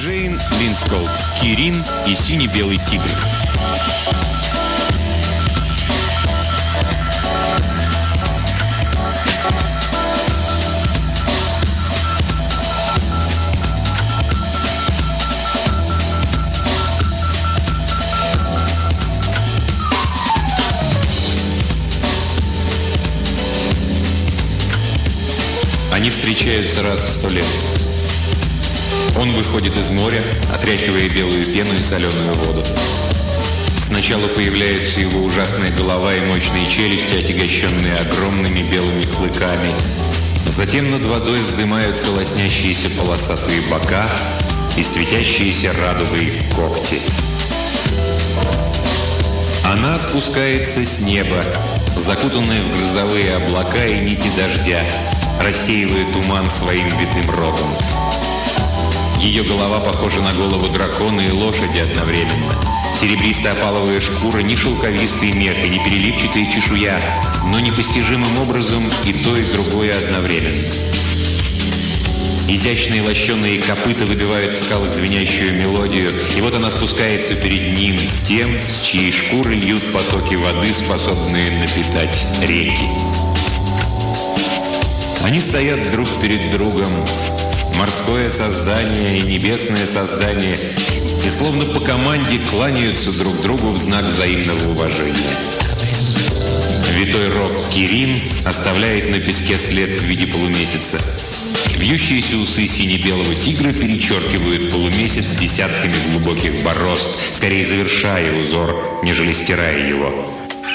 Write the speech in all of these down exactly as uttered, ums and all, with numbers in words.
Джейн Линсколд, Кирин и синий-белый тигр. Они встречаются раз в сто лет. Он выходит из моря, отряхивая белую пену и соленую воду. Сначала появляются его ужасная голова и мощные челюсти, отягощенные огромными белыми клыками. Затем над водой вздымаются лоснящиеся полосатые бока и светящиеся радугой когти. Она спускается с неба, закутанная в грозовые облака и нити дождя, рассеивая туман своим витым рогом. Ее голова похожа на голову дракона и лошади одновременно. Серебристо-опаловая шкура, не шелковистый мех и не переливчатая чешуя, но непостижимым образом и то, и другое одновременно. Изящные лощеные копыта выбивают в скалах звенящую мелодию, и вот она спускается перед ним, тем, с чьей шкуры льют потоки воды, способные напитать реки. Они стоят друг перед другом, морское создание и небесное создание, и словно по команде кланяются друг другу в знак взаимного уважения. Витой рог Кирин оставляет на песке след в виде полумесяца. Вьющиеся усы сине-белого тигра перечеркивают полумесяц десятками глубоких борозд, скорее завершая узор, нежели стирая его.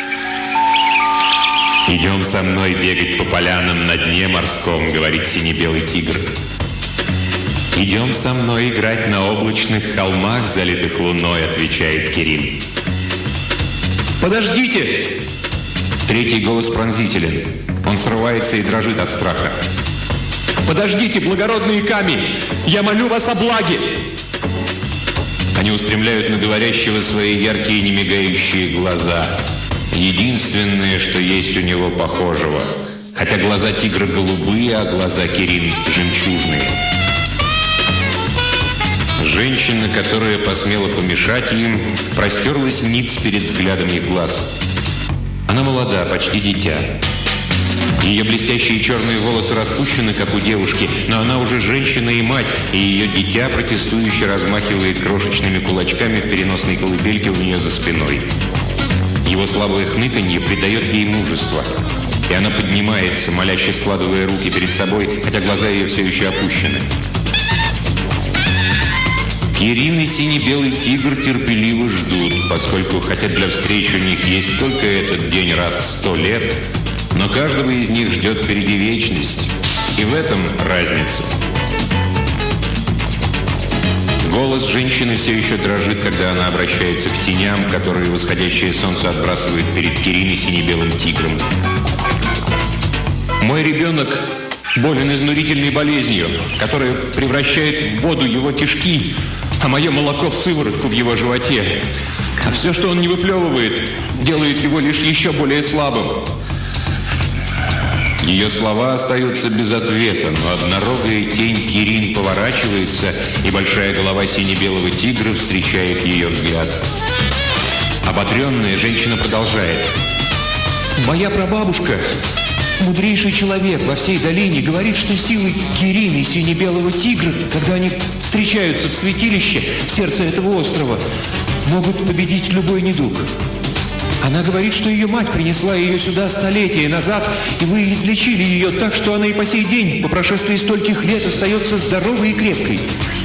«Идем со мной бегать по полянам на дне морском», — говорит сине-белый тигр. «Идем со мной играть на облачных холмах, залитых луной», — отвечает Кирин. «Подождите!» Третий голос пронзителен. Он срывается и дрожит от страха. «Подождите, благородные Ками! Я молю вас о благе!» Они устремляют на говорящего свои яркие немигающие глаза. Единственное, что есть у него похожего. Хотя глаза тигра голубые, а глаза Кирин жемчужные. Женщина, которая посмела помешать им, простерлась ниц перед взглядом их глаз. Она молода, почти дитя. Ее блестящие черные волосы распущены, как у девушки, но она уже женщина и мать, и ее дитя протестующе размахивает крошечными кулачками в переносной колыбельке у нее за спиной. Его слабое хныканье придает ей мужество, и она поднимается, моляще складывая руки перед собой, хотя глаза ее все еще опущены. Кирин и сине-белый тигр терпеливо ждут, поскольку, хотя для встреч у них есть только этот день раз в сто лет, но каждого из них ждет впереди вечность, и в этом разница. Голос женщины все еще дрожит, когда она обращается к теням, которые восходящее солнце отбрасывает перед Кирин и сине-белым тигром. «Мой ребенок болен изнурительной болезнью, которая превращает в воду его кишки, а мое молоко в сыворотку в его животе. А все, что он не выплевывает, делает его лишь еще более слабым». Ее слова остаются без ответа, но однорогая тень Кирин поворачивается, и большая голова сине-белого тигра встречает ее взгляд. Ободренная женщина продолжает. «Моя прабабушка, мудрейший человек во всей долине, говорит, что силы Кирин и сине-белого тигра, когда они встречаются в святилище в сердце этого острова, могут победить любой недуг. Она говорит, что ее мать принесла ее сюда столетия назад, и вы излечили ее так, что она и по сей день, по прошествии стольких лет, остается здоровой и крепкой».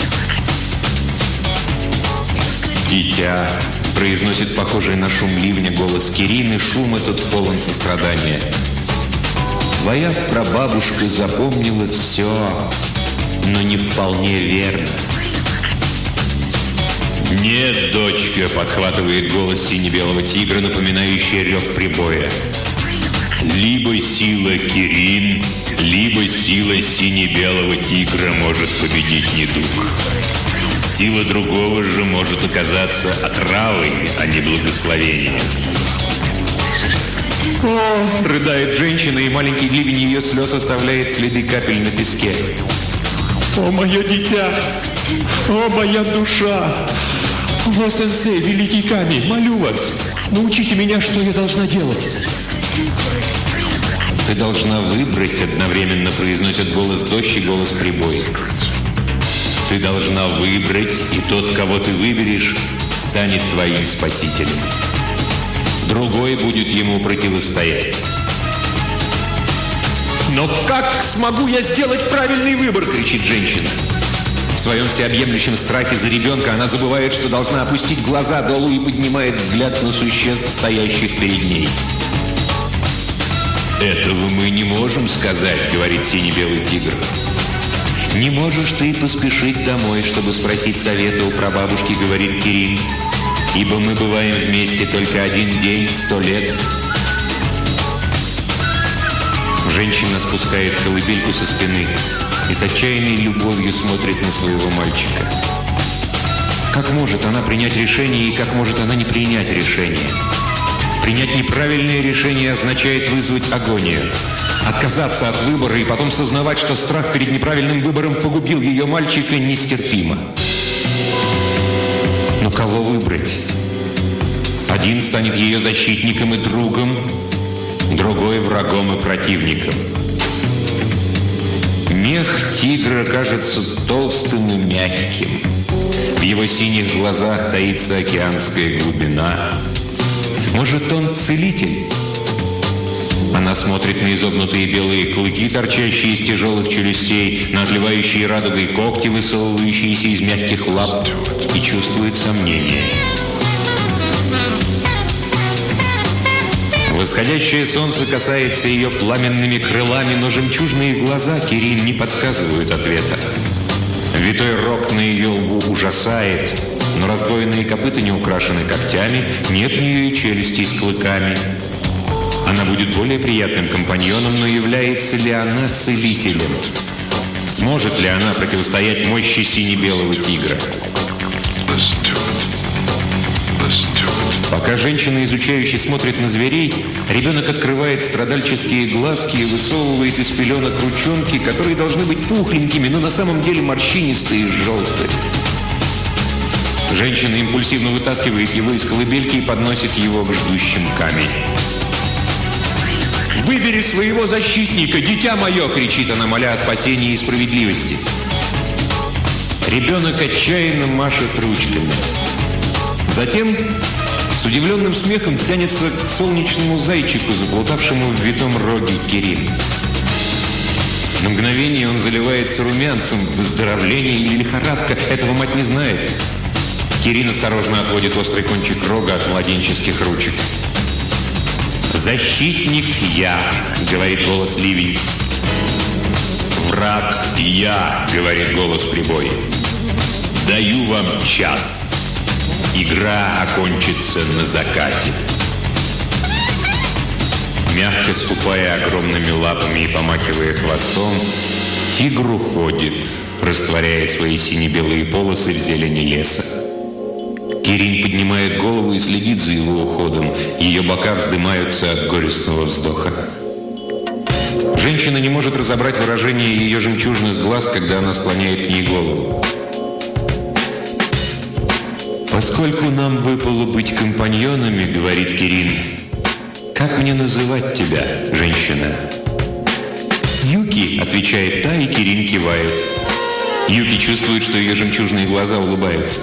«Дитя», — произносит похожий на шум ливня голос Кирин, и шум этот полон сострадания. «Твоя прабабушка запомнила все, но не вполне верно». «Нет, дочка», — подхватывает голос сине-белого тигра, напоминающий рев прибоя. «Либо сила Кирин, либо сила сине-белого тигра может победить недуг. Сила другого же может оказаться отравой, а не благословением». «О!» — рыдает женщина, и маленький ливень ее слез оставляет следы капель на песке. «О, мое дитя! О, моя душа! О, сенсей, великий Ками, молю вас, научите меня, что я должна делать. Ты должна выбрать, одновременно произносят голос дождь и голос прибой. Ты должна выбрать, и тот, кого ты выберешь, станет твоим спасителем. Другой будет ему противостоять. Но как смогу я сделать правильный выбор, кричит женщина. В своем всеобъемлющем страхе за ребенка она забывает, что должна опустить глаза долу и поднимает взгляд на существ, стоящих перед ней. «Этого мы не можем сказать», — говорит сине-белый тигр. «Не можешь ты поспешить домой, чтобы спросить совета у прабабушки», — говорит Кирин. «Ибо мы бываем вместе только один день, сто лет». Женщина спускает колыбельку со спины и с отчаянной любовью смотрит на своего мальчика. Как может она принять решение и как может она не принять решение? Принять неправильное решение означает вызвать агонию. Отказаться от выбора и потом сознавать, что страх перед неправильным выбором погубил ее мальчика, нестерпимо. Но кого выбрать? Один станет ее защитником и другом, другой врагом и противником. Мех тигра кажется толстым и мягким. В его синих глазах таится океанская глубина. Может, он целитель? Она смотрит на изогнутые белые клыки, торчащие из тяжелых челюстей, на отливающие радугой когти, высовывающиеся из мягких лап, и чувствует сомнение. Восходящее солнце касается ее пламенными крылами, но жемчужные глаза Кирин не подсказывают ответа. Витой рог на ее лбу ужасает, но раздвоенные копыта не украшены когтями, нет у нее и челюстей с клыками. Она будет более приятным компаньоном, но является ли она целителем? Сможет ли она противостоять мощи сине-белого тигра? Пока женщина, изучающая, смотрит на зверей, ребенок открывает страдальческие глазки и высовывает из пеленок ручонки, которые должны быть пухленькими, но на самом деле морщинистые и желтые. Женщина импульсивно вытаскивает его из колыбельки и подносит его к ждущим Ками. «Выбери своего защитника, дитя мое!» — кричит она, моля о спасении и справедливости. Ребенок отчаянно машет ручками. Затем с удивленным смехом тянется к солнечному зайчику, заплутавшему в витом роге Кирин. На мгновение он заливается румянцем, выздоровление или лихорадка. Этого мать не знает. Кирин осторожно отводит острый кончик рога от младенческих ручек. «Защитник я», — говорит голос ливень. «Враг я», — говорит голос прибой. «Даю вам час. Игра окончится на закате». Мягко ступая огромными лапами и помахивая хвостом, тигр уходит, растворяя свои сине-белые полосы в зелени леса. Кирин поднимает голову и следит за его уходом. Ее бока вздымаются от горестного вздоха. Женщина не может разобрать выражение ее жемчужных глаз, когда она склоняет к ней голову. «Поскольку нам выпало быть компаньонами, — говорит Кирин, — как мне называть тебя, женщина?» «Юки», — отвечает та, и Кирин кивает. Юки чувствует, что ее жемчужные глаза улыбаются.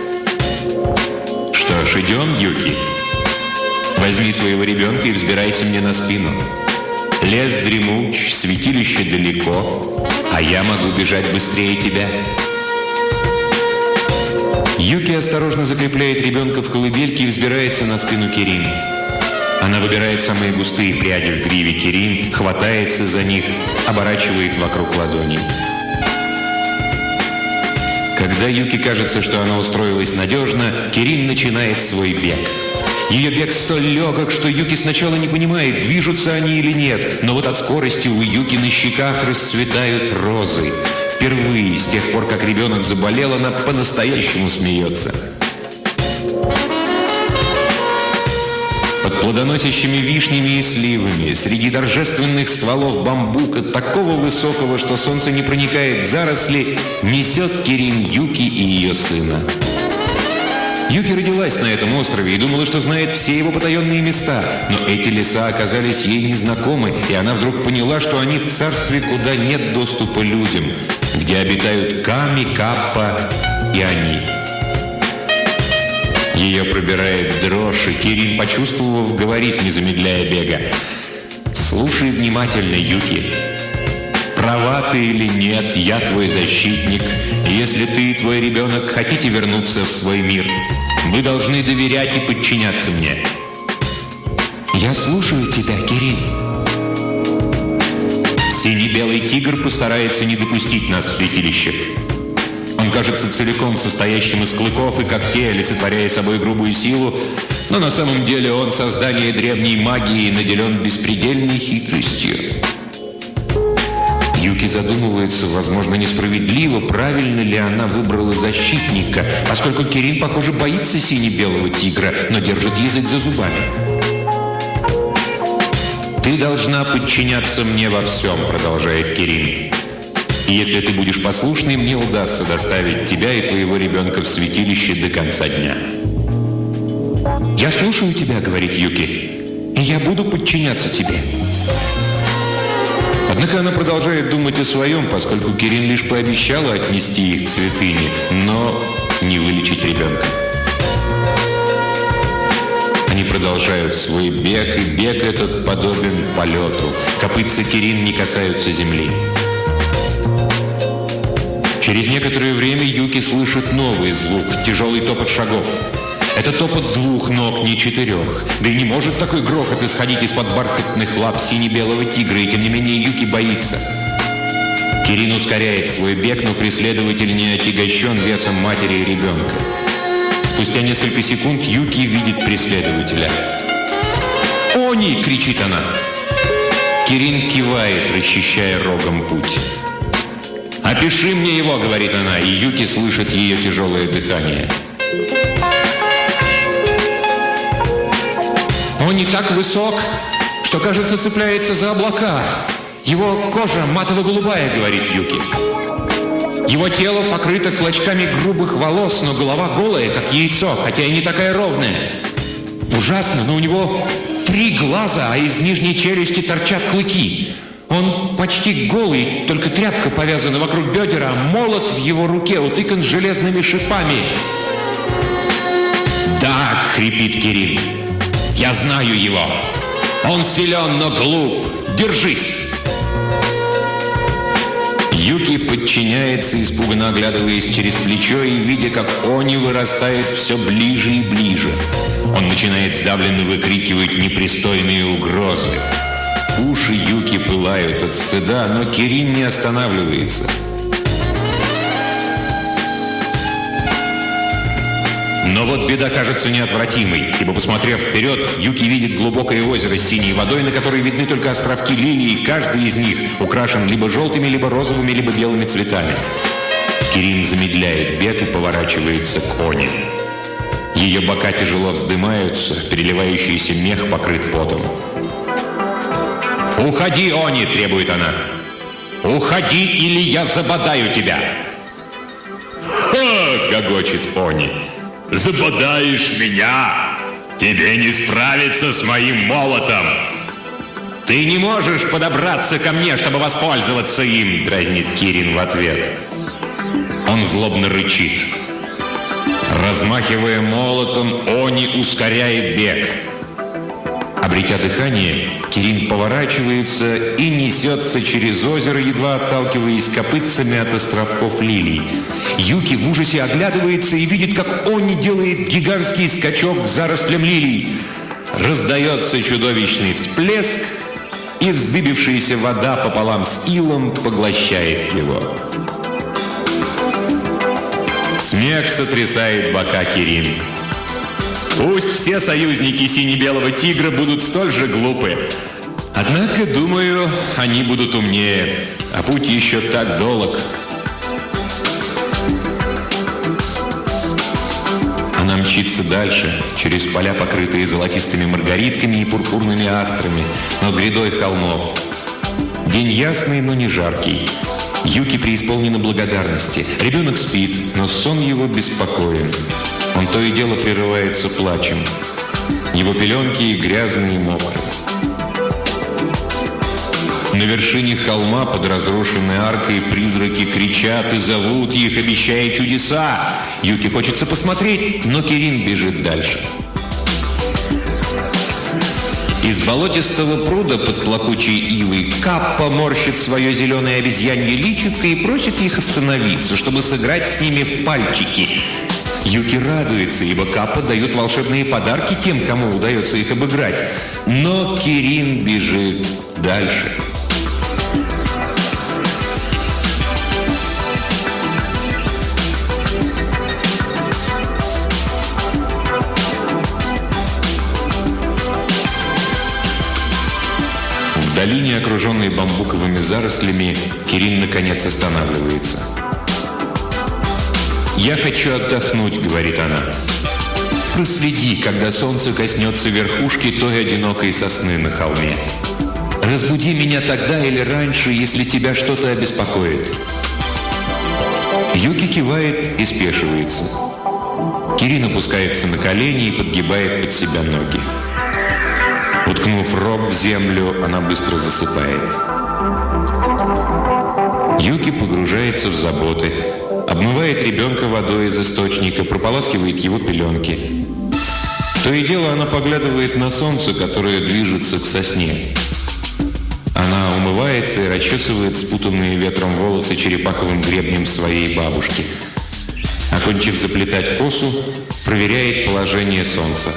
«Что ж, идем, Юки. Возьми своего ребенка и взбирайся мне на спину. Лес дремуч, святилище далеко, а я могу бежать быстрее тебя». Юки осторожно закрепляет ребенка в колыбельке и взбирается на спину Кирин. Она выбирает самые густые пряди в гриве Кирин, хватается за них, оборачивает вокруг ладоней. Когда Юки кажется, что она устроилась надежно, Кирин начинает свой бег. Ее бег столь легок, что Юки сначала не понимает, движутся они или нет, но вот от скорости у Юки на щеках расцветают розы. Впервые с тех пор, как ребенок заболел, она по-настоящему смеется. Под Под плодоносящими вишнями и сливами, среди торжественных стволов бамбука, такого высокого, что солнце не проникает в заросли, несет Кирин Юки и ее сына. Юки родилась на этом острове и думала, что знает все его потаенные места. Но эти леса оказались ей незнакомы, и она вдруг поняла, что они в царстве, куда нет доступа людям, где обитают Ками, Каппа и они. Ее пробирает дрожь, и Кирин, почувствовав, говорит, не замедляя бега: «Слушай внимательно, Юки. Права ты или нет, я твой защитник. И если ты и твой ребенок хотите вернуться в свой мир, вы должны доверять и подчиняться мне». «Я слушаю тебя, Кирин». «Синий-белый тигр постарается не допустить нас в святилище. Он кажется целиком состоящим из клыков и когтей, олицетворяя собой грубую силу, но на самом деле он создание древней магии и наделен беспредельной хитростью». Юки задумывается, возможно, несправедливо, правильно ли она выбрала защитника, поскольку Кирин, похоже, боится сине-белого тигра, но держит язык за зубами. «Ты должна подчиняться мне во всем», — продолжает Кирин. «И если ты будешь послушной, мне удастся доставить тебя и твоего ребенка в святилище до конца дня». «Я слушаю тебя», — говорит Юки, — «и я буду подчиняться тебе». Однако она продолжает думать о своем, поскольку Кирин лишь пообещала отнести их к святыне, но не вылечить ребенка. Они продолжают свой бег, и бег этот подобен полету. Копытца Кирин не касаются земли. Через некоторое время Юки слышит новый звук, тяжелый топот шагов. Это топот двух ног, не четырех. Да и не может такой грохот исходить из-под бархатных лап сине-белого тигра, и тем не менее Юки боится. Кирин ускоряет свой бег, но преследователь не отягощен весом матери и ребенка. Спустя несколько секунд Юки видит преследователя. «Они!» — кричит она. Кирин кивает, расчищая рогом путь. «Опиши мне его!» — говорит она, и Юки слышит ее тяжелое дыхание. Он не так высок, что, кажется, цепляется за облака. Его кожа матово-голубая, говорит Юки. Его тело покрыто клочками грубых волос, но голова голая, как яйцо, хотя и не такая ровная. Ужасно, но у него три глаза, а из нижней челюсти торчат клыки. Он почти голый, только тряпка повязана вокруг бедер, а молот в его руке утыкан железными шипами. «Да!» — хрипит Кирин. «Я знаю его. Он силен, но глуп. Держись!» Юки подчиняется, испуганно оглядываясь через плечо и видя, как Они вырастает все ближе и ближе. Он начинает сдавленно выкрикивать непристойные угрозы. Уши Юки пылают от стыда, но Кирин не останавливается. Но вот беда кажется неотвратимой, ибо, посмотрев вперед, Юки видит глубокое озеро с синей водой, на которой видны только островки лилий, и каждый из них украшен либо желтыми, либо розовыми, либо белыми цветами. Кирин замедляет бег и поворачивается к Они. Ее бока тяжело вздымаются, переливающийся мех покрыт потом. «Уходи, Они!» – требует она. «Уходи, или я забодаю тебя!» «Ха!» – гогочет Они. «Забодаешь меня? Тебе не справиться с моим молотом!» «Ты не можешь подобраться ко мне, чтобы воспользоваться им!» – дразнит Кирин в ответ. Он злобно рычит. Размахивая молотом, Они ускоряет бег. Обретя дыхание, Кирин поворачивается и несется через озеро, едва отталкиваясь копытцами от островков лилий. Юки в ужасе оглядывается и видит, как Они делает гигантский скачок к зарослям лилий. Раздается чудовищный всплеск, и вздыбившаяся вода пополам с илом поглощает его. Смех сотрясает бока Кирин. Пусть все союзники сине-белого тигра будут столь же глупы. Однако, думаю, они будут умнее, а путь еще так долг. Она мчится мчится дальше, через поля, покрытые золотистыми маргаритками и пурпурными астрами, над грядой холмов. День ясный, но не жаркий. Юки преисполнена благодарности. Ребенок спит, но сон его беспокоен. Он то и дело прерывается плачем. Его пеленки грязные и мокрые. На вершине холма под разрушенной аркой призраки кричат и зовут их, обещая чудеса. Юки хочется посмотреть, но Кирин бежит дальше. Из болотистого пруда под плакучей ивой Каппа морщит свое зеленое обезьянье личико и просит их остановиться, чтобы сыграть с ними в пальчики. Юки радуется, ибо Каппа дают волшебные подарки тем, кому удается их обыграть. Но Кирин бежит дальше. В долине, окруженной бамбуковыми зарослями, Кирин наконец останавливается. «Я хочу отдохнуть», — говорит она. «Проследи, когда солнце коснется верхушки той одинокой сосны на холме. Разбуди меня тогда или раньше, если тебя что-то обеспокоит». Юки кивает и спешивается. Кирин опускается на колени и подгибает под себя ноги. Уткнув рог в землю, она быстро засыпает. Юки погружается в заботы, обмывает ребенка водой из источника, прополаскивает его пеленки. То и дело она поглядывает на солнце, которое движется к сосне. Она умывается и расчесывает спутанные ветром волосы черепаховым гребнем своей бабушки. Окончив заплетать косу, проверяет положение солнца.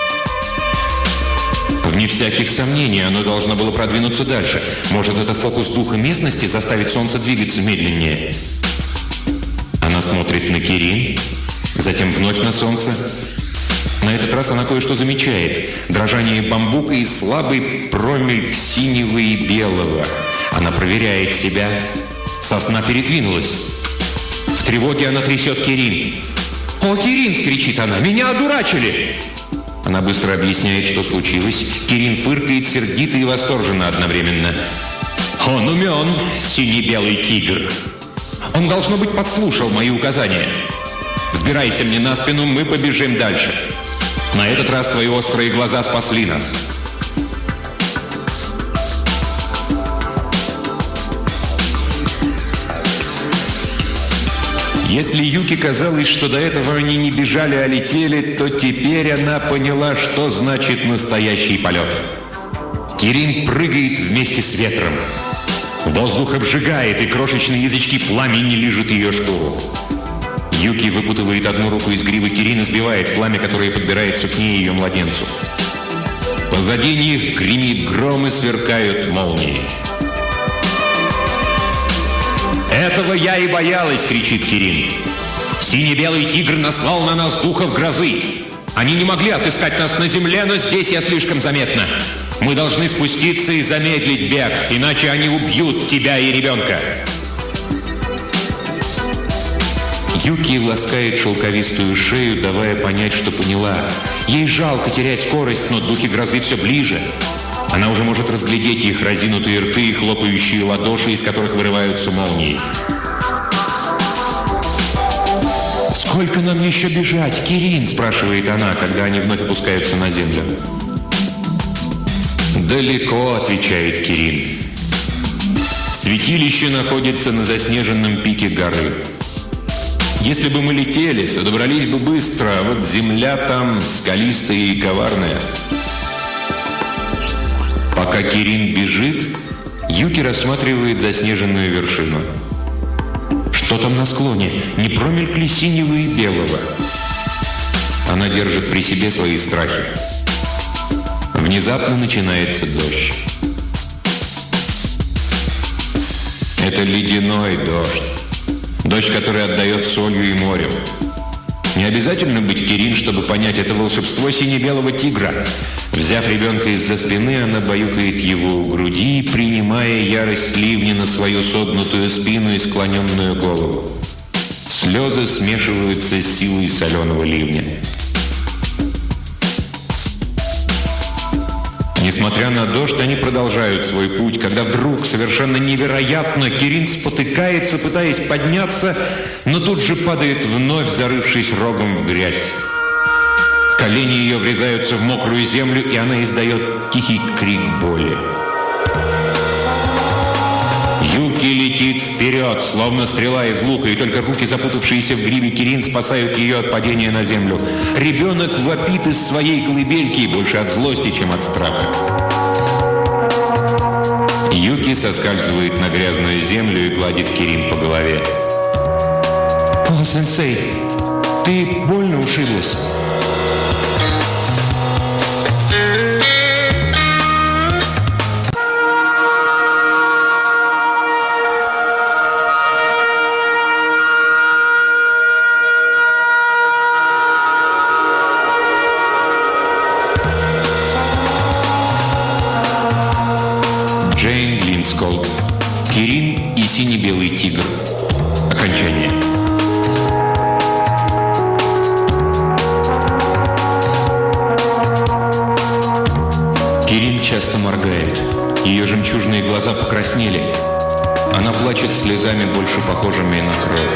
Вне всяких сомнений, оно должно было продвинуться дальше. Может, это фокус духа местности заставит солнце двигаться медленнее? Она смотрит на Кирин, затем вновь на солнце. На этот раз она кое-что замечает. Дрожание бамбука и слабый промельк синего и белого. Она проверяет себя. Сосна передвинулась. В тревоге она трясет Кирин. «О, Кирин!» — кричит она. «Меня одурачили!» Она быстро объясняет, что случилось. Кирин фыркает сердито и восторженно одновременно. «Он умен, синий-белый тигр. Он, должно быть, подслушал мои указания. Взбирайся мне на спину, мы побежим дальше. На этот раз твои острые глаза спасли нас». Если Юки казалось, что до этого они не бежали, а летели, то теперь она поняла, что значит настоящий полет. Кирин прыгает вместе с ветром. Воздух обжигает, и крошечные язычки пламени лижут ее шкуру. Юки выпутывает одну руку из гривы Кирин и сбивает пламя, которое подбирается к ней и ее младенцу. Позади них гремит гром и сверкают молнии. «Этого я и боялась!» — кричит Кирин. «Синий-белый тигр наслал на нас духов грозы. Они не могли отыскать нас на земле, но здесь я слишком заметна. Мы должны спуститься и замедлить бег, иначе они убьют тебя и ребенка». Юки ласкает шелковистую шею, давая понять, что поняла. Ей жалко терять скорость, но духи грозы все ближе. Она уже может разглядеть их разинутые рты и хлопающие ладоши, из которых вырываются молнии. «Сколько нам еще бежать, Кирин?» – спрашивает она, когда они вновь опускаются на землю. «Далеко», – отвечает Кирин. «Святилище находится на заснеженном пике горы. Если бы мы летели, то добрались бы быстро, а вот земля там скалистая и коварная». Пока Кирин бежит, Юки рассматривает заснеженную вершину. Что там на склоне? Не промельк ли синего и белого? Она держит при себе свои страхи. Внезапно начинается дождь. Это ледяной дождь. Дождь, который отдает солью и морем. Не обязательно быть Кирин, чтобы понять это волшебство сине-белого тигра. Взяв ребенка из-за спины, она баюкает его у груди, принимая ярость ливня на свою согнутую спину и склоненную голову. Слезы смешиваются с силой соленого ливня. Несмотря на дождь, они продолжают свой путь, когда вдруг, совершенно невероятно, Кирин спотыкается, пытаясь подняться, но тут же падает вновь, зарывшись рогом в грязь. Колени ее врезаются в мокрую землю, и она издает тихий крик боли. Юки летит вперед, словно стрела из лука, и только руки, запутавшиеся в гриве Кирин, спасают ее от падения на землю. Ребенок вопит из своей колыбельки, больше от злости, чем от страха. Юки соскальзывает на грязную землю и гладит Кирин по голове. «О, сенсей, ты больно ушиблась?» Кирин и сине-белый тигр. Окончание. Кирин часто моргает. Ее жемчужные глаза покраснели. Она плачет слезами, больше похожими на кровь.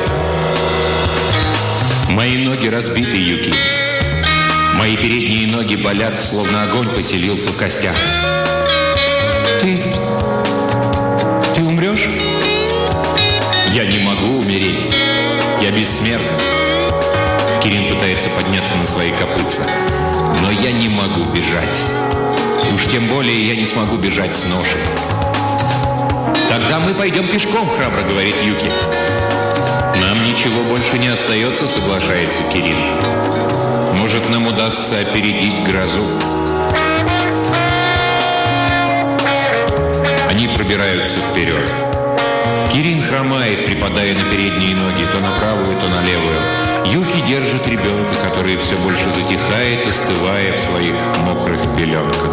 Мои ноги разбиты, Юки. Мои передние ноги болят, словно огонь поселился в костях. Ты... Ты умрешь? Я не могу умереть. Я бессмертен. Кирин пытается подняться на свои копытца. Но я не могу бежать. И уж тем более я не смогу бежать с ношей. Тогда мы пойдем пешком, храбро говорит Юки. Нам ничего больше не остается, соглашается Кирин. Может, нам удастся опередить грозу. Они пробираются вперед. Кирин хромает, припадая на передние ноги, то на правую, то на левую. Юки держит ребенка, который все больше затихает, остывая в своих мокрых пеленках.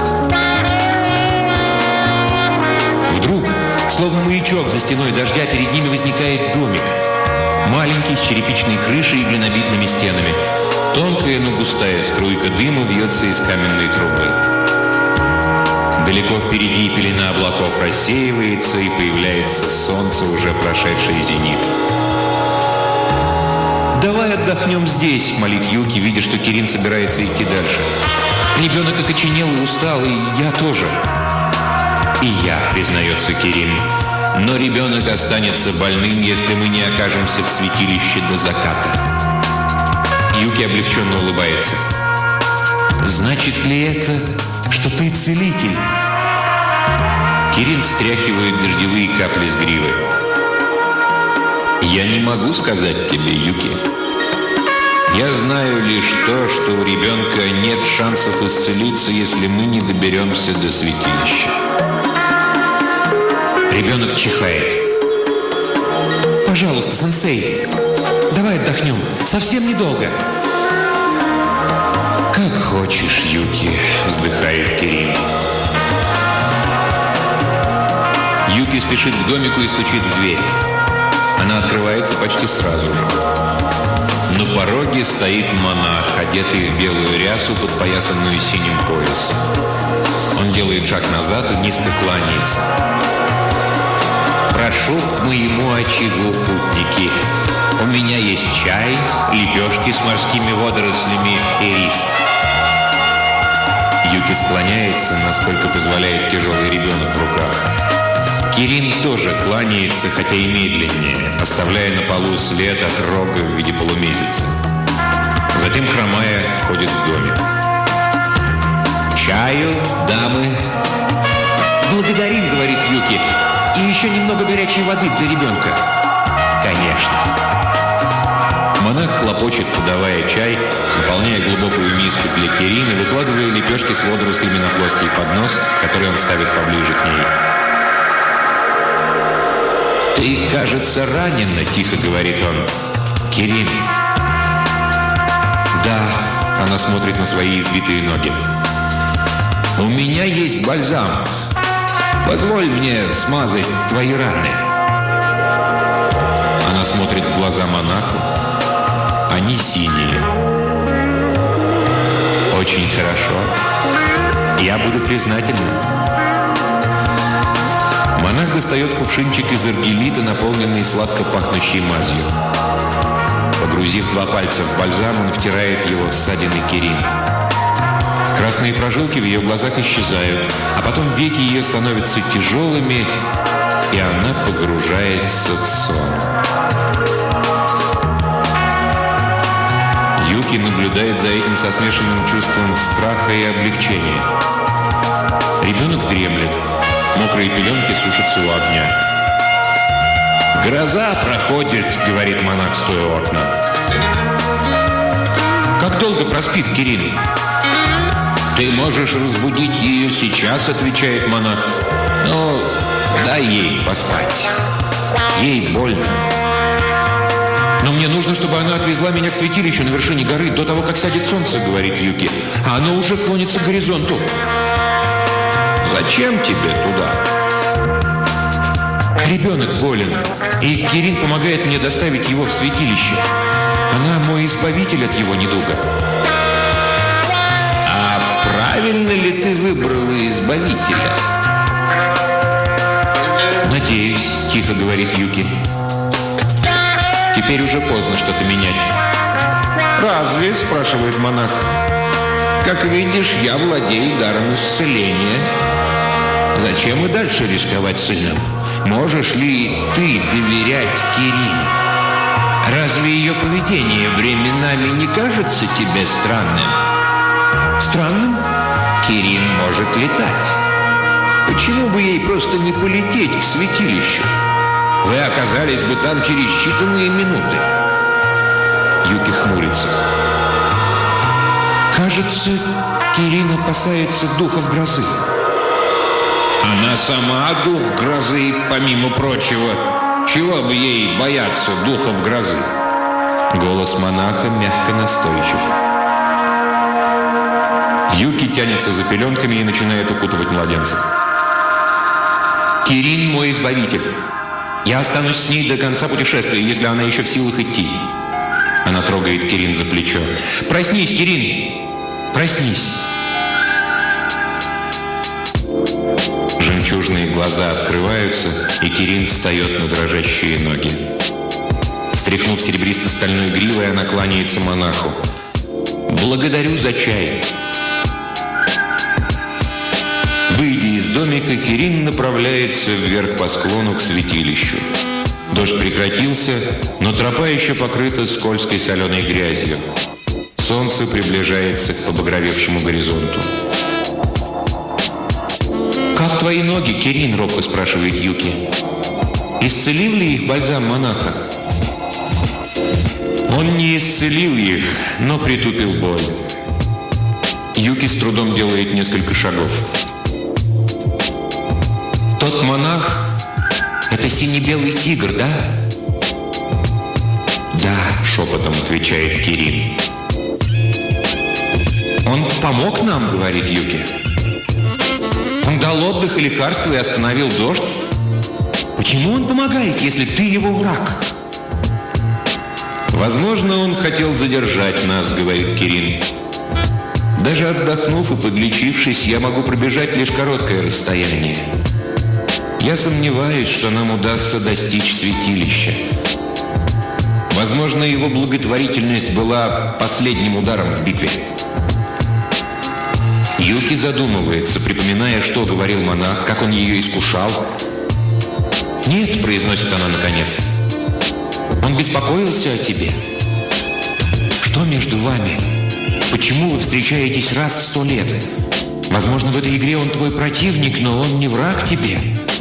Вдруг, словно маячок за стеной дождя, перед ними возникает домик. Маленький, с черепичной крышей и глинобитными стенами. Тонкая, но густая струйка дыма вьется из каменной трубы. Далеко впереди пелена облаков рассеивается, и появляется солнце, уже прошедшее зенит. «Давай отдохнем здесь», — молит Юки, видя, что Кирин собирается идти дальше. «Ребенок окоченел и устал, и я тоже». «И я», — признается Кирин. «Но ребенок останется больным, если мы не окажемся в святилище до заката». Юки облегченно улыбается. «Значит ли это, что ты целитель?» Кирин стряхивает дождевые капли с гривы. «Я не могу сказать тебе, Юки. Я знаю лишь то, что у ребенка нет шансов исцелиться, если мы не доберемся до святилища». Ребенок чихает. «Пожалуйста, сенсей, давай отдохнем. Совсем недолго». «Как хочешь, Юки», — вздыхает Кирин. Юки спешит к домику и стучит в дверь. Она открывается почти сразу же. На пороге стоит монах, одетый в белую рясу, подпоясанную синим поясом. Он делает шаг назад и низко кланяется. «Прошу к моему очагу, путники. У меня есть чай, лепешки с морскими водорослями и рис». Юки склоняется, насколько позволяет тяжелый ребенок в руках. Кирин тоже кланяется, хотя и медленнее, оставляя на полу след от рога в виде полумесяца. Затем, хромая, входит в домик. «Чаю, дамы?» «Благодарим», — говорит Юки. «И еще немного горячей воды для ребенка». «Конечно». Монах хлопочет, подавая чай, наполняя глубокую миску для Кирин и выкладывая лепешки с водорослями на плоский поднос, который он ставит поближе к ней. «Ты, кажется, ранена», — тихо говорит он. «Кирин». «Да», — она смотрит на свои избитые ноги. «У меня есть бальзам. Позволь мне смазать твои раны». Она смотрит в глаза монаху. Они синие. «Очень хорошо. Я буду признательна. Монах достает кувшинчик из аргелита, наполненный сладко пахнущей мазью. Погрузив два пальца в бальзам, он втирает его в ссадины Кирин. Красные прожилки в ее глазах исчезают, а потом веки ее становятся тяжелыми, и она погружается в сон. Юки наблюдает за этим со смешанным чувством страха и облегчения. Ребенок дремлет. Мокрые пеленки сушатся у огня. «Гроза проходит», — говорит монах, стоя у окна. «Как долго проспит Кирин?» «Ты можешь разбудить ее сейчас», — отвечает монах. «Но дай ей поспать. Ей больно». «Но мне нужно, чтобы она отвезла меня к святилищу на вершине горы до того, как сядет солнце», — говорит Юки. «А оно уже клонится к горизонту». «Зачем тебе туда?» «Ребенок болен, и Кирин помогает мне доставить его в святилище. Она мой избавитель от его недуга». «А правильно ли ты выбрала избавителя?» «Надеюсь», — тихо говорит Юки. «Теперь уже поздно что-то менять». «Разве?» — спрашивает монах. «Как видишь, я владею даром исцеления. Зачем и дальше рисковать сыном? Можешь ли ты доверять Кирин? Разве ее поведение временами не кажется тебе странным?» «Странным? Кирин может летать. Почему бы ей просто не полететь к святилищу? Вы оказались бы там через считанные минуты». Юки хмурится. «Кажется, Кирин опасается духов грозы». «Она сама дух грозы, помимо прочего. Чего бы ей бояться духов грозы?» Голос монаха мягко настойчив. Юки тянется за пеленками и начинает укутывать младенца. «Кирин мой избавитель. Я останусь с ней до конца путешествия, если она еще в силах идти». Она трогает Кирин за плечо. «Проснись, Кирин! Проснись!» Жемчужные глаза открываются, и Кирин встает на дрожащие ноги. Стряхнув серебристо-стальной гривой, она кланяется монаху. «Благодарю за чай». Выйдя из домика, Кирин направляется вверх по склону к святилищу. Дождь прекратился, но тропа еще покрыта скользкой соленой грязью. Солнце приближается к побагровевшему горизонту. «Как твои ноги, Кирин?» – робко спрашивает Юки. «Исцелил ли их бальзам монаха?» Он не исцелил их, но притупил боль. Юки с трудом делает несколько шагов. «Тот монах – это сине-белый тигр, да?» «Да», – шепотом отвечает Кирин. «Он помог нам?» – говорит Юки. «Он дал отдых и лекарства и остановил дождь. Почему он помогает, если ты его враг?» «Возможно, он хотел задержать нас», — говорит Кирин. «Даже отдохнув и подлечившись, я могу пробежать лишь короткое расстояние. Я сомневаюсь, что нам удастся достичь святилища. Возможно, его благотворительность была последним ударом в битве». Юки задумывается, припоминая, что говорил монах, как он ее искушал. «Нет», — произносит она наконец, — «он беспокоился о тебе». «Что между вами? Почему вы встречаетесь раз в сто лет? Возможно, в этой игре он твой противник, но он не враг тебе».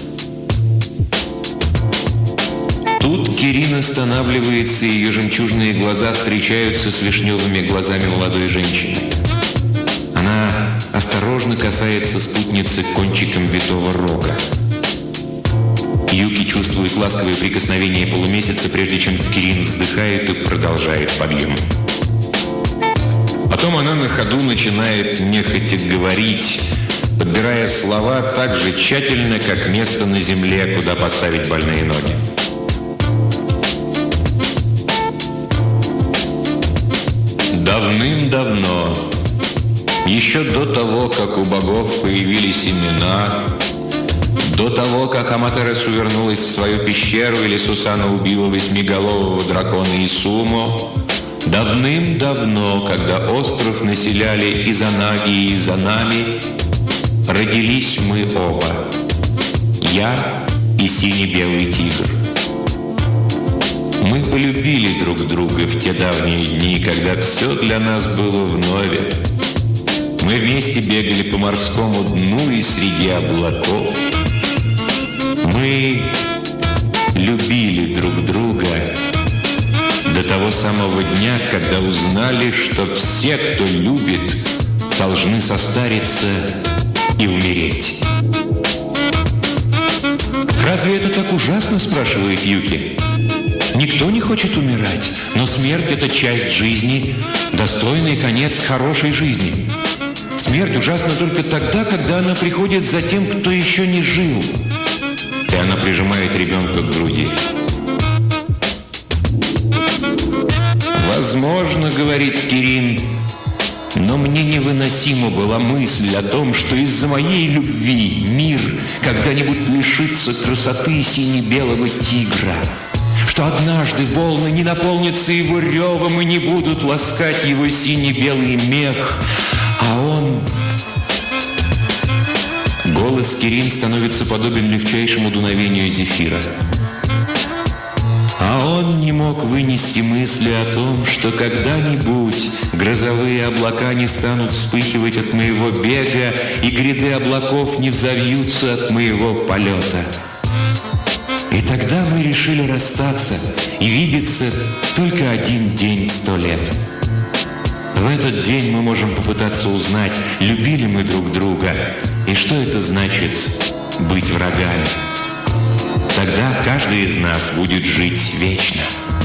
Тут Кирин останавливается, и ее жемчужные глаза встречаются с вишневыми глазами молодой женщины. Она осторожно касается спутницы кончиком витого рога. Юки чувствует ласковые прикосновения полумесяца, прежде чем Кирин вздыхает и продолжает подъем. Потом она на ходу начинает нехотя говорить, подбирая слова так же тщательно, как место на земле, куда поставить больные ноги. Давным-давно Еще до того, как у богов появились имена, до того, как Аматерасу вернулась в свою пещеру или Сусана убила восьмиголового дракона Исумо, давным-давно, когда остров населяли Изанаги и Изанами, родились мы оба. Я и синий-белый тигр. Мы полюбили друг друга в те давние дни, когда все для нас было вновь. Мы вместе бегали по морскому дну и среди облаков. Мы любили друг друга до того самого дня, когда узнали, что все, кто любит, должны состариться и умереть. «Разве это так ужасно?» – спрашивает Юки. «Никто не хочет умирать, но смерть – это часть жизни, достойный конец хорошей жизни. Смерть ужасна только тогда, когда она приходит за тем, кто еще не жил». И она прижимает ребенка к груди. «Возможно, — говорит Кирин, — но мне невыносима была мысль о том, что из-за моей любви мир когда-нибудь лишится красоты сине-белого тигра, что однажды волны не наполнятся его ревом и не будут ласкать его сине-белый мех, а он...» Голос Кирин становится подобен легчайшему дуновению зефира. А он не мог вынести мысли о том, что когда-нибудь грозовые облака не станут вспыхивать от моего бега, и гряды облаков не взовьются от моего полета. И тогда мы решили расстаться и видеться только один день в сто лет. В этот день мы можем попытаться узнать, любили мы друг друга, и что это значит быть врагами. Тогда каждый из нас будет жить вечно.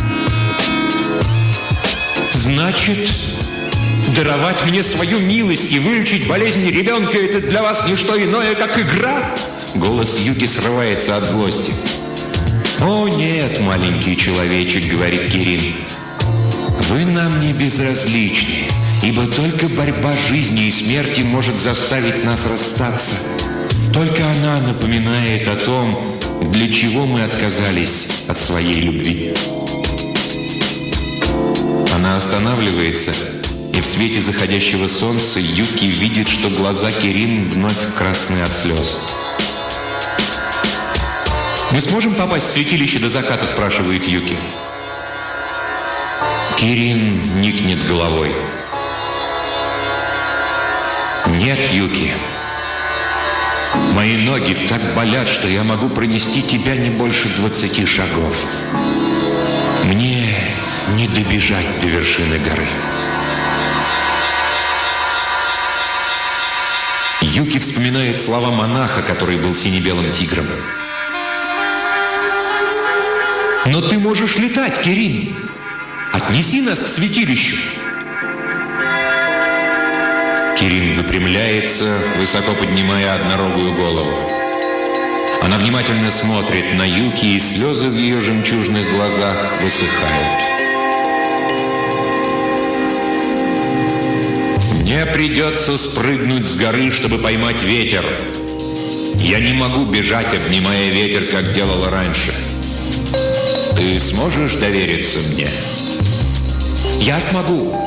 «Значит, даровать мне свою милость и вылечить болезнь ребенка – это для вас не что иное, как игра?» Голос Юки срывается от злости. «О нет, маленький человечек, — говорит Кирин, — вы нам не безразличны, ибо только борьба жизни и смерти может заставить нас расстаться. Только она напоминает о том, для чего мы отказались от своей любви». Она останавливается, и в свете заходящего солнца Юки видит, что глаза Кирин вновь красные от слез. «Мы сможем попасть в святилище до заката?» – спрашивает Юки. Кирин никнет головой. «Нет, Юки. Мои ноги так болят, что я могу пронести тебя не больше двадцати шагов. Мне не добежать до вершины горы». Юки вспоминает слова монаха, который был сине-белым тигром. «Но ты можешь летать, Кирин! Отнеси нас к святилищу!» Кирин выпрямляется, высоко поднимая однорогую голову. Она внимательно смотрит на Юки, и слезы в ее жемчужных глазах высыхают. «Мне придется спрыгнуть с горы, чтобы поймать ветер. Я не могу бежать, обнимая ветер, как делала раньше. Ты сможешь довериться мне?» «Я смогу.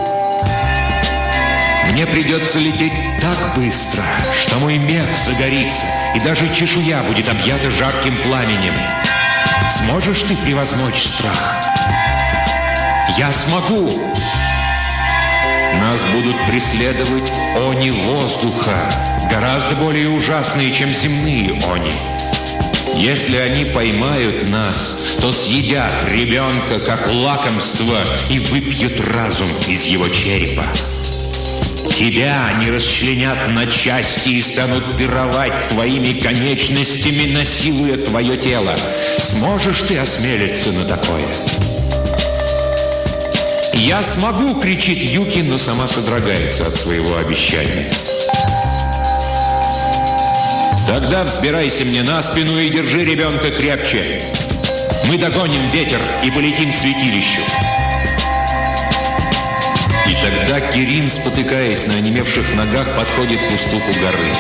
Мне придется лететь так быстро, что мой мех загорится, и даже чешуя будет объята жарким пламенем. Сможешь ты превозмочь страх?» «Я смогу!» «Нас будут преследовать они воздуха, гораздо более ужасные, чем земные они. Если они поймают нас, то съедят ребенка как лакомство и выпьют разум из его черепа. Тебя они расчленят на части и станут пировать твоими конечностями, насилуя твое тело. Сможешь ты осмелиться на такое?» «Я смогу!» — кричит Юки, но сама содрогается от своего обещания. «Тогда взбирайся мне на спину и держи ребенка крепче. Мы догоним ветер и полетим к святилищу». И тогда Тогда Кирин, спотыкаясь на онемевших ногах, подходит к уступу горы.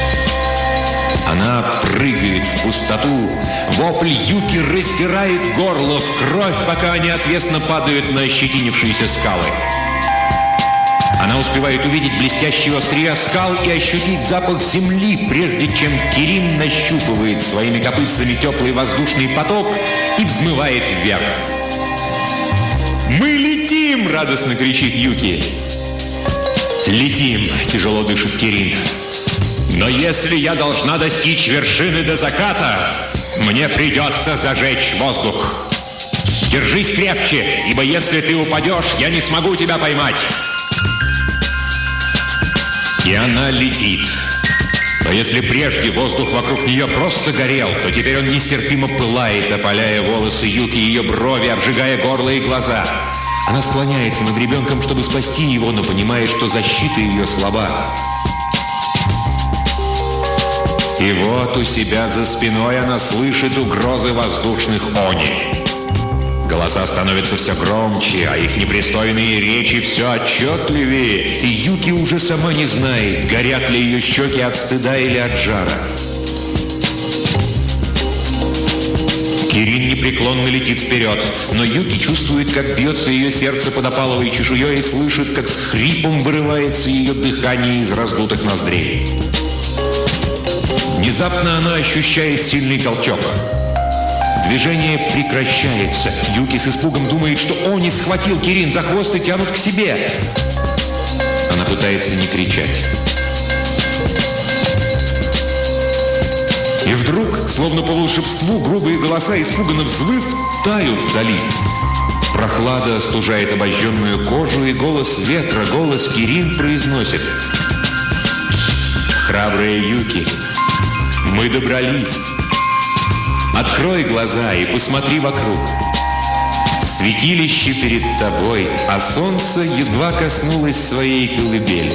Она прыгает в пустоту. Вопль Юки раздирает горло в кровь, пока они отвесно падают на ощетинившиеся скалы. Она успевает увидеть блестящие острия скал и ощутить запах земли, прежде чем Кирин нащупывает своими копытцами теплый воздушный поток и взмывает вверх. «Мы летим!» – радостно кричит Юки. «Летим!» – тяжело дышит Кирин. «Но если я должна достичь вершины до заката, мне придется зажечь воздух. Держись крепче, ибо если ты упадешь, я не смогу тебя поймать». И она летит. Но если прежде воздух вокруг нее просто горел, то теперь он нестерпимо пылает, опаляя волосы Юки, ее брови, обжигая горло и глаза. Она склоняется над ребенком, чтобы спасти его, но понимает, что защита ее слаба. И вот у себя за спиной она слышит угрозы воздушных они. Голоса становятся все громче, а их непристойные речи все отчетливее. И Юки уже сама не знает, горят ли ее щеки от стыда или от жара. Кирин непреклонно летит вперед, но Юки чувствует, как бьется ее сердце под опаловой чешуей и слышит, как с хрипом вырывается ее дыхание из раздутых ноздрей. Внезапно она ощущает сильный толчок. Движение прекращается. Юки с испугом думает, что Они схватил Кирин за хвост и тянут к себе. Она пытается не кричать. И вдруг, словно по волшебству, грубые голоса, испуганно взвыв, тают вдали. Прохлада остужает обожженную кожу, и голос ветра, голос Кирин произносит: «Храбрая Юки, мы добрались. Открой глаза и посмотри вокруг. Святилище перед тобой, а солнце едва коснулось своей колыбели».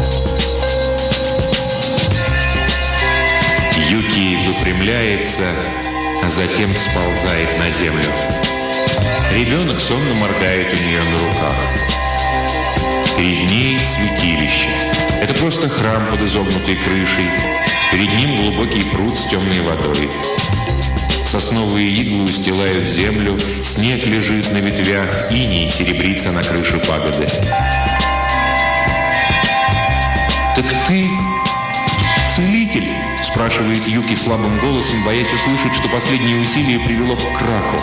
Юки выпрямляется, а затем сползает на землю. Ребенок сонно моргает у нее на руках. Перед ней святилище. Это просто храм под изогнутой крышей. Перед ним глубокий пруд с темной водой. Сосновые иглы устилают землю, снег лежит на ветвях, иней серебрится на крыше пагоды. «Так ты целитель?» – спрашивает Юки слабым голосом, боясь услышать, что последнее усилие привело к краху.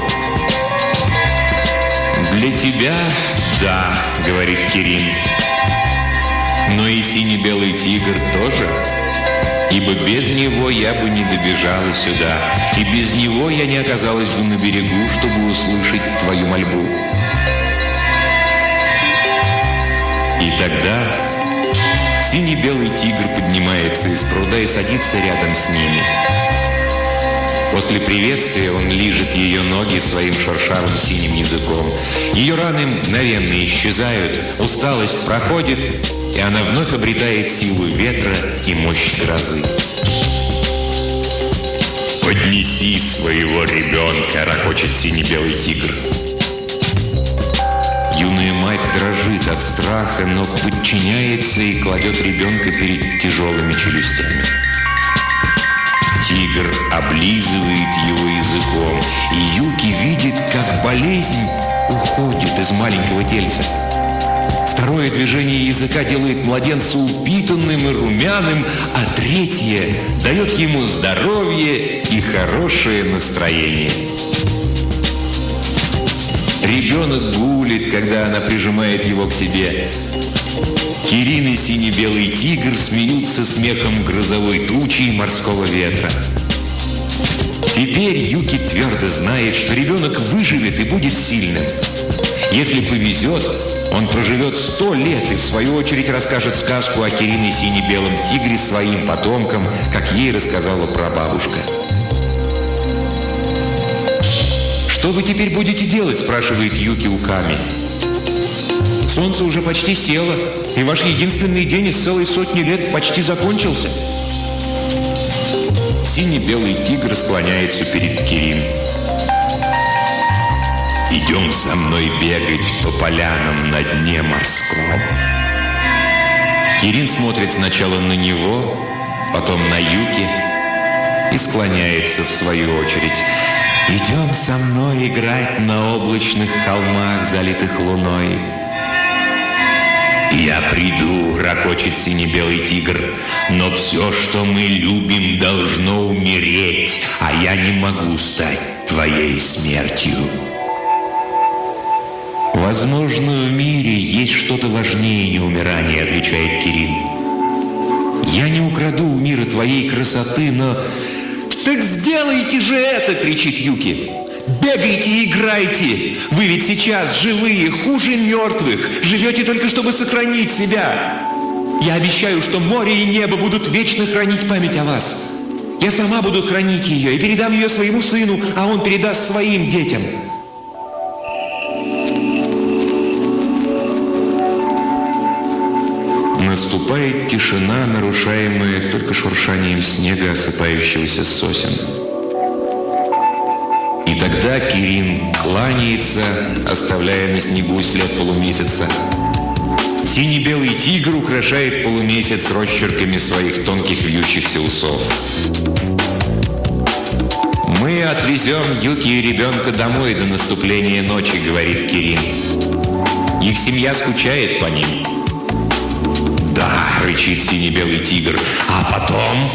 «Для тебя – да», – говорит Кирин. «Но и синий-белый тигр тоже. Ибо без него я бы не добежала сюда, и без него я не оказалась бы на берегу, чтобы услышать твою мольбу». И тогда синий-белый тигр поднимается из пруда и садится рядом с ними. После приветствия он лижет ее ноги своим шершавым синим языком. Ее раны мгновенно исчезают, усталость проходит, и она вновь обретает силу ветра и мощь грозы. «Поднеси своего ребенка», — ракочет синий-белый тигр. Юная мать дрожит от страха, но подчиняется и кладет ребенка перед тяжелыми челюстями. Тигр облизывает его языком, и Юки видит, как болезнь уходит из маленького тельца. Второе движение языка делает младенца упитанным и румяным, а третье дает ему здоровье и хорошее настроение. Ребенок гулит, когда она прижимает его к себе. Кирин и синий-белый тигр смеются смехом грозовой тучи и морского ветра. Теперь Юки твердо знает, что ребенок выживет и будет сильным. Если повезет, он проживет сто лет и в свою очередь расскажет сказку о Кирине и сине-белом тигре своим потомкам, как ей рассказала прабабушка. «Что вы теперь будете делать?» – спрашивает Юки у Ками. «Солнце уже почти село, и ваш единственный день из целой сотни лет почти закончился». Синий-белый тигр склоняется перед Кирин. «Идем со мной бегать по полянам на дне морском. Кирин смотрит сначала на него, потом на Юки и склоняется в свою очередь. «Идем со мной играть на облачных холмах, залитых луной». «Я приду», — ракочет сине-белый тигр, «но все, что мы любим, должно умереть, а я не могу стать твоей смертью». «Возможно, в мире есть что-то важнее неумирания», — отвечает Кирин. «Я не украду у мира твоей красоты, но...» «Так сделайте же это!» — кричит Юки. «Бегайте и играйте! Вы ведь сейчас живые, хуже мертвых! Живете только, чтобы сохранить себя! Я обещаю, что море и небо будут вечно хранить память о вас! Я сама буду хранить ее и передам ее своему сыну, а он передаст своим детям!» Наступает тишина, нарушаемая только шуршанием снега, осыпающегося с сосен. И тогда Кирин кланяется, оставляя на снегу след полумесяца. Синий-белый тигр украшает полумесяц росчерками своих тонких вьющихся усов. «Мы отвезем Юки и ребенка домой до наступления ночи», — говорит Кирин. «Их семья скучает по ним». «Да», — рычит синий-белый тигр, «а потом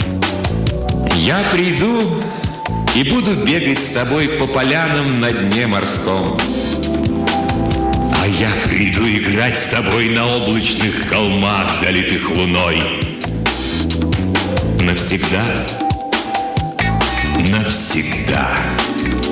я приду и буду бегать с тобой по полянам на дне морском. А я приду играть с тобой на облачных холмах, залитых луной. Навсегда, навсегда».